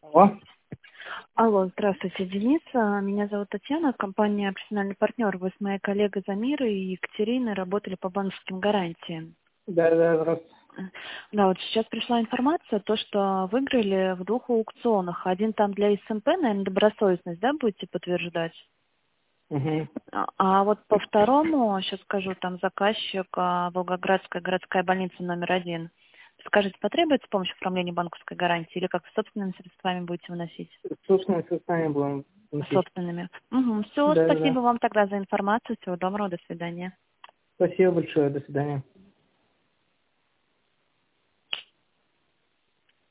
Алло. Алло, здравствуйте, Денис. Меня зовут Татьяна, компания «Профессиональный партнер». Вы с моей коллегой Замирой и Екатериной работали по банковским гарантиям. Да, здравствуйте. Да, вот сейчас пришла информация, то, что выиграли в 2 аукционах. Один там для СМП, наверное, добросовестность, да, будете подтверждать? Угу. А вот по второму, сейчас скажу, там заказчик Волгоградская городская больница номер 1. Скажите, потребуется помощь в оформлении банковской гарантии или как собственными средствами будете выносить? Собственно, состояние будем вносить. Собственными. Угу. Все, Да. спасибо вам тогда за информацию. Всего доброго, до свидания. Спасибо большое. До свидания.